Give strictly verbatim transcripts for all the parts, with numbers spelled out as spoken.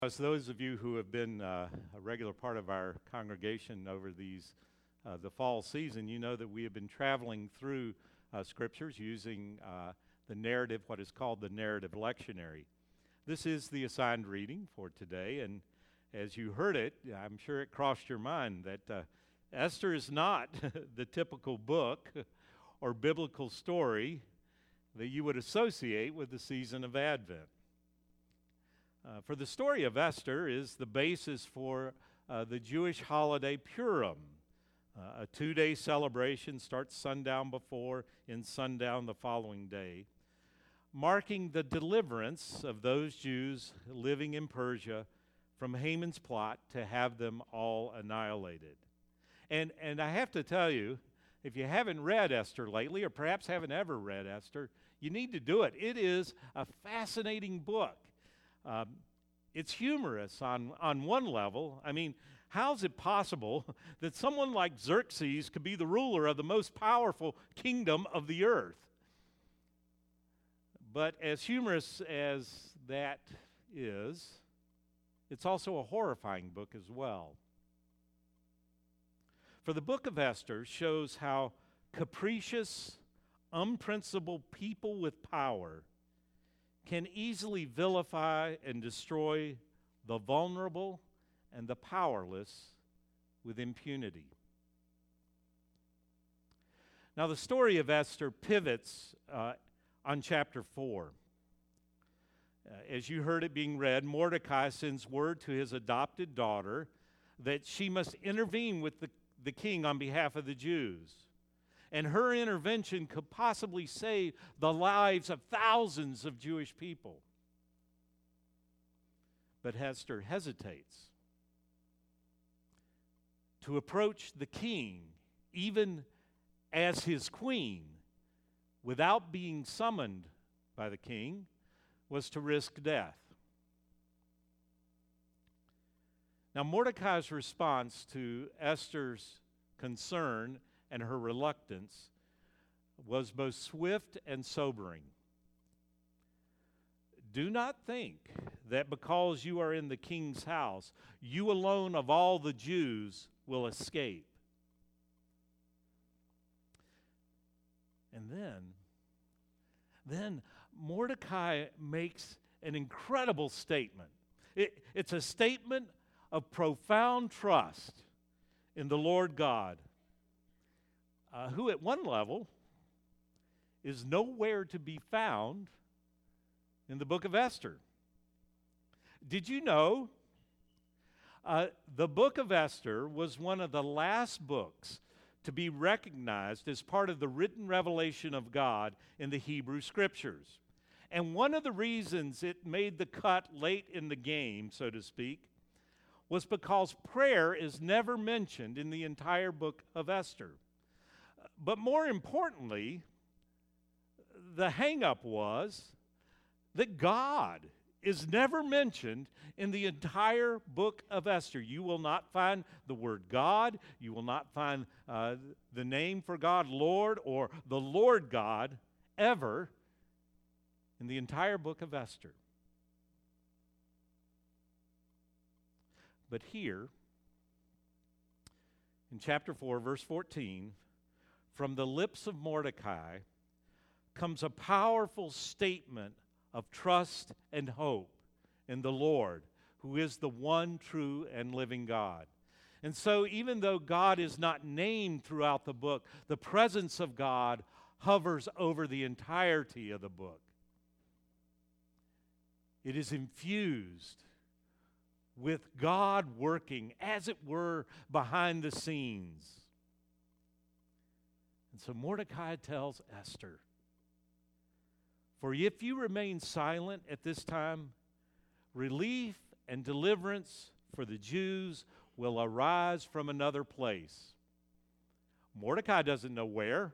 As those of you who have been uh, a regular part of our congregation over these uh, the fall season, you know that we have been traveling through uh, scriptures using uh, the narrative, what is called the narrative lectionary. This is the assigned reading for today, and as you heard it, I'm sure it crossed your mind that uh, Esther is not the typical book or biblical story that you would associate with the season of Advent. Uh, for the story of Esther is the basis for uh, the Jewish holiday Purim. Uh, a two-day celebration starts sundown before and sundown the following day, marking the deliverance of those Jews living in Persia from Haman's plot to have them all annihilated. And, and I have to tell you, if you haven't read Esther lately, or perhaps haven't ever read Esther, you need to do it. It is a fascinating book. Um, it's humorous on, on one level. I mean, how is it possible that someone like Xerxes could be the ruler of the most powerful kingdom of the earth? But as humorous as that is, it's also a horrifying book as well. For the book of Esther shows how capricious, unprincipled people with power can easily vilify and destroy the vulnerable and the powerless with impunity. Now, the story of Esther pivots uh, on chapter four. Uh, as you heard it being read, Mordecai sends word to his adopted daughter that she must intervene with the, the king on behalf of the Jews. And her intervention could possibly save the lives of thousands of Jewish people. But Esther hesitates to approach the king, even as his queen, without being summoned by the king, was to risk death. Now, Mordecai's response to Esther's concern and her reluctance was both swift and sobering. Do not think that because you are in the king's house, you alone of all the Jews will escape. And then, then Mordecai makes an incredible statement. It, it's a statement of profound trust in the Lord God, Uh, who at one level is nowhere to be found in the book of Esther. Did you know uh, the book of Esther was one of the last books to be recognized as part of the written revelation of God in the Hebrew Scriptures? And one of the reasons it made the cut late in the game, so to speak, was because prayer is never mentioned in the entire book of Esther. But more importantly, the hang-up was that God is never mentioned in the entire book of Esther. You will not find the word God. You will not find uh, the name for God, Lord, or the Lord God, ever in the entire book of Esther. But here, in chapter four, verse fourteen, from the lips of Mordecai comes a powerful statement of trust and hope in the Lord, who is the one true and living God. And so even though God is not named throughout the book, the presence of God hovers over the entirety of the book. It is infused with God working, as it were, behind the scenes. And so Mordecai tells Esther, "For if you remain silent at this time, relief and deliverance for the Jews will arise from another place." Mordecai doesn't know where,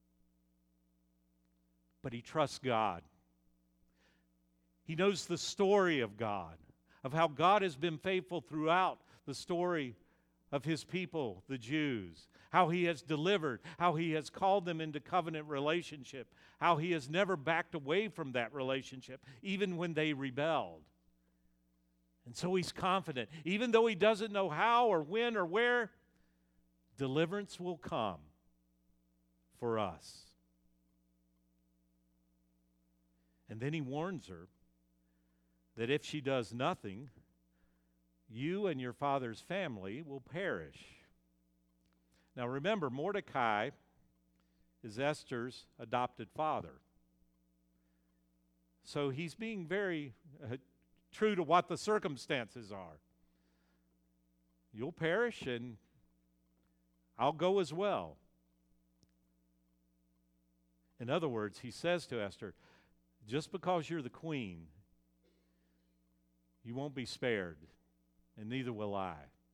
but he trusts God. He knows the story of God, of how God has been faithful throughout the story of his people, the Jews, how he has delivered, how he has called them into covenant relationship, how he has never backed away from that relationship, even when they rebelled. And so he's confident, even though he doesn't know how or when or where, deliverance will come for us. And then he warns her that if she does nothing, you and your father's family will perish. Now remember, Mordecai is Esther's adopted father. So he's being very uh, true to what the circumstances are. You'll perish and I'll go as well. In other words, he says to Esther, just because you're the queen, you won't be spared, and neither will I.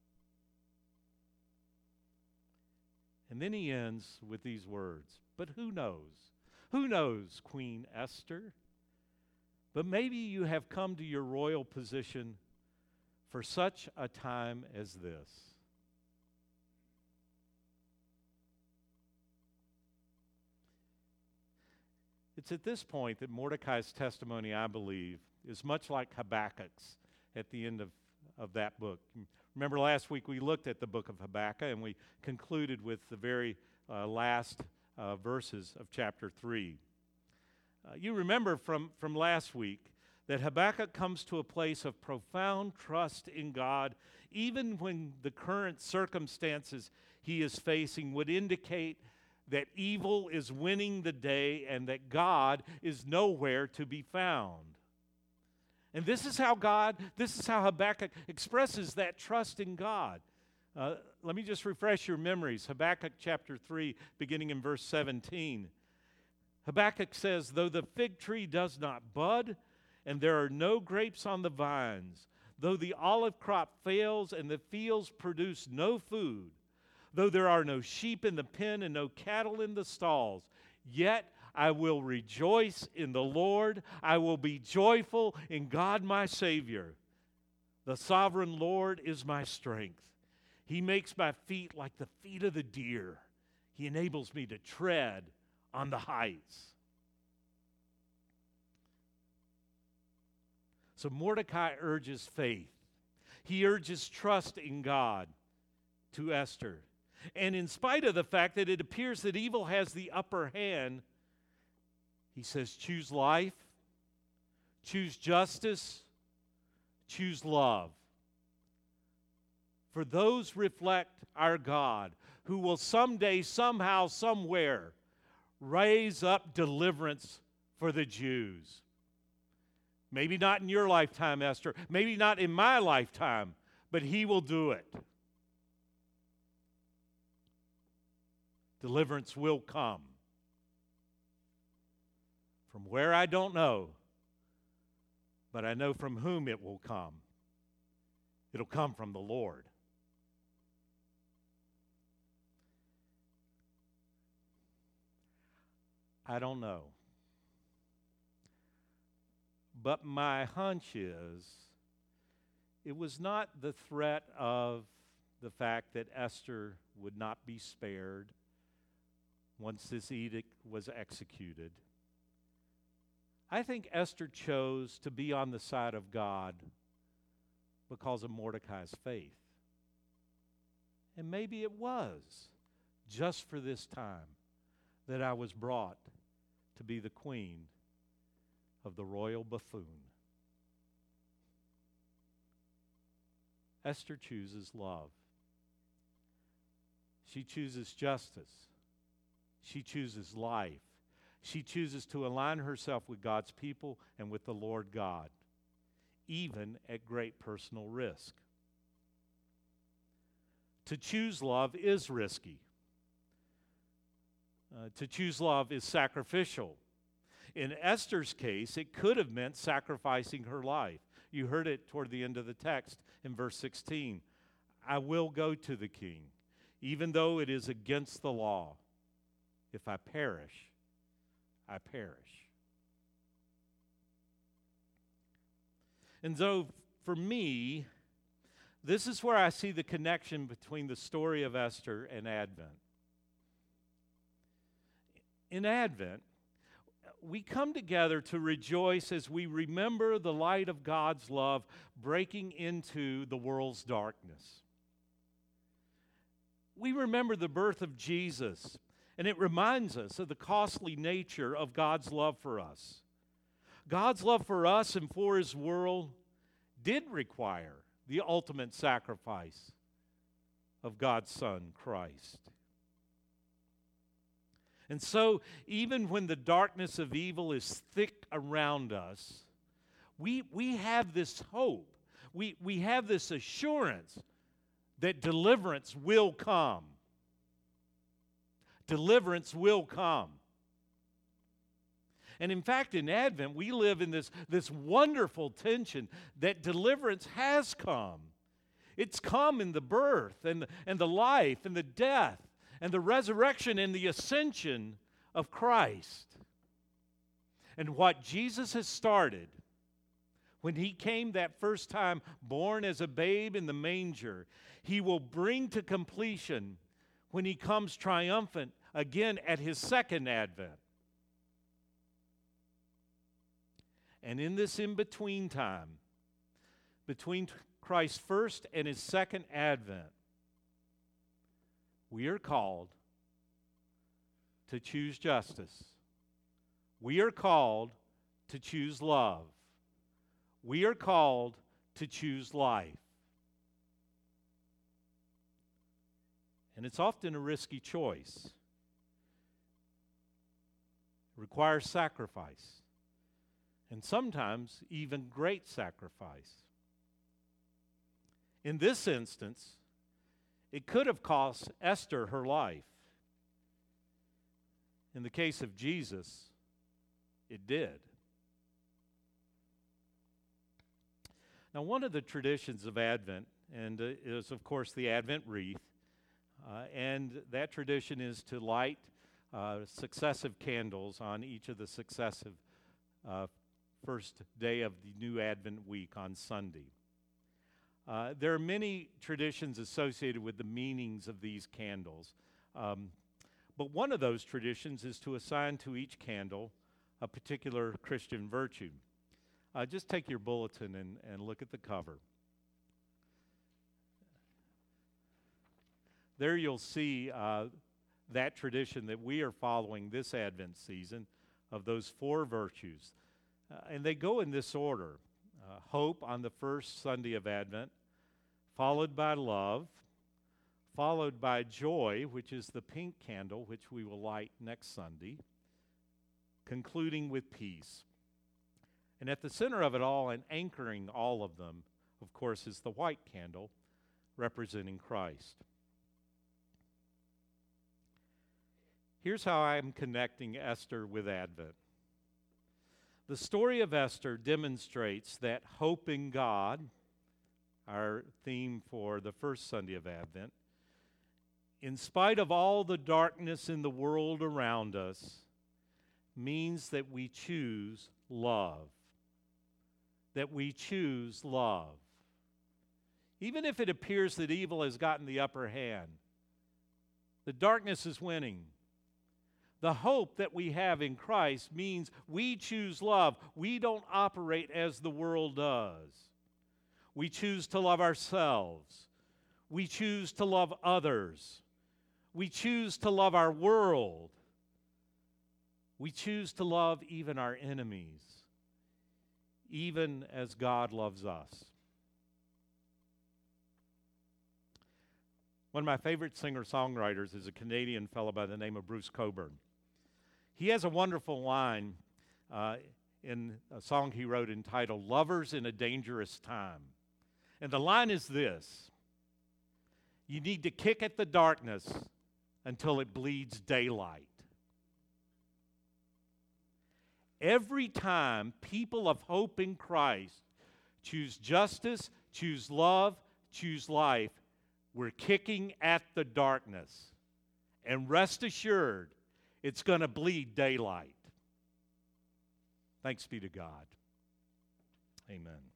And then he ends with these words, but who knows? Who knows, Queen Esther? But maybe you have come to your royal position for such a time as this. It's at this point that Mordecai's testimony, I believe, is much like Habakkuk's at the end of, of that book. Remember last week we looked at the book of Habakkuk and we concluded with the very uh, last uh, verses of chapter three. Uh, you remember from, from last week that Habakkuk comes to a place of profound trust in God, even when the current circumstances he is facing would indicate that evil is winning the day and that God is nowhere to be found. And this is how God, this is how Habakkuk expresses that trust in God. Uh, let me just refresh your memories. Habakkuk chapter three, beginning in verse seventeen. Habakkuk says, though the fig tree does not bud, and there are no grapes on the vines, though the olive crop fails and the fields produce no food, though there are no sheep in the pen and no cattle in the stalls, yet I will rejoice in the Lord. I will be joyful in God my Savior. The sovereign Lord is my strength. He makes my feet like the feet of the deer. He enables me to tread on the heights. So Mordecai urges faith. He urges trust in God to Esther. And in spite of the fact that it appears that evil has the upper hand, he says, choose life, choose justice, choose love. For those reflect our God, who will someday, somehow, somewhere, raise up deliverance for the Jews. Maybe not in your lifetime, Esther. Maybe not in my lifetime, but he will do it. Deliverance will come. From where I don't know, but I know from whom it will come. It'll come from the Lord. I don't know. But my hunch is it was not the threat of the fact that Esther would not be spared once this edict was executed. I think Esther chose to be on the side of God because of Mordecai's faith. And maybe it was just for this time that I was brought to be the queen of the royal buffoon. Esther chooses love. She chooses justice. She chooses life. She chooses to align herself with God's people and with the Lord God, even at great personal risk. To choose love is risky. Uh, to choose love is sacrificial. In Esther's case, it could have meant sacrificing her life. You heard it toward the end of the text in verse sixteen. I will go to the king, even though it is against the law. If I perish, I perish. And so, for me, this is where I see the connection between the story of Esther and Advent. In Advent, we come together to rejoice as we remember the light of God's love breaking into the world's darkness. We remember the birth of Jesus, and it reminds us of the costly nature of God's love for us. God's love for us and for His world did require the ultimate sacrifice of God's Son, Christ. And so, even when the darkness of evil is thick around us, we, we have this hope. We, we have this assurance that deliverance will come. Deliverance will come. And in fact, in Advent, we live in this, this wonderful tension that deliverance has come. It's come in the birth and, and the life and the death and the resurrection and the ascension of Christ. And what Jesus has started when He came that first time, born as a babe in the manger, He will bring to completion when He comes triumphant again at His second advent. And in this in-between time, between Christ's first and His second advent, we are called to choose justice. We are called to choose love. We are called to choose life. And it's often a risky choice. It requires sacrifice, and sometimes even great sacrifice. In this instance, it could have cost Esther her life. In the case of Jesus, it did. Now, one of the traditions of Advent and uh, is, of course, the Advent wreath. Uh, and that tradition is to light uh, successive candles on each of the successive uh, first day of the new Advent week on Sunday. Uh, there are many traditions associated with the meanings of these candles. Um, but one of those traditions is to assign to each candle a particular Christian virtue. Uh, just take your bulletin and, and look at the cover. There you'll see uh, that tradition that we are following this Advent season of those four virtues. Uh, and they go in this order. Uh, hope on the first Sunday of Advent, followed by love, followed by joy, which is the pink candle, which we will light next Sunday, concluding with peace. And at the center of it all and anchoring all of them, of course, is the white candle representing Christ. Here's how I'm connecting Esther with Advent. The story of Esther demonstrates that hope in God, our theme for the first Sunday of Advent, in spite of all the darkness in the world around us, means that we choose love. That we choose love. Even if it appears that evil has gotten the upper hand, the darkness is winning. The hope that we have in Christ means we choose love. We don't operate as the world does. We choose to love ourselves. We choose to love others. We choose to love our world. We choose to love even our enemies, even as God loves us. One of my favorite singer-songwriters is a Canadian fellow by the name of Bruce Cockburn. He has a wonderful line uh, in a song he wrote entitled, "Lovers in a Dangerous Time." And the line is this: you need to kick at the darkness until it bleeds daylight. Every time people of hope in Christ choose justice, choose love, choose life, we're kicking at the darkness. And rest assured, it's going to bleed daylight. Thanks be to God. Amen.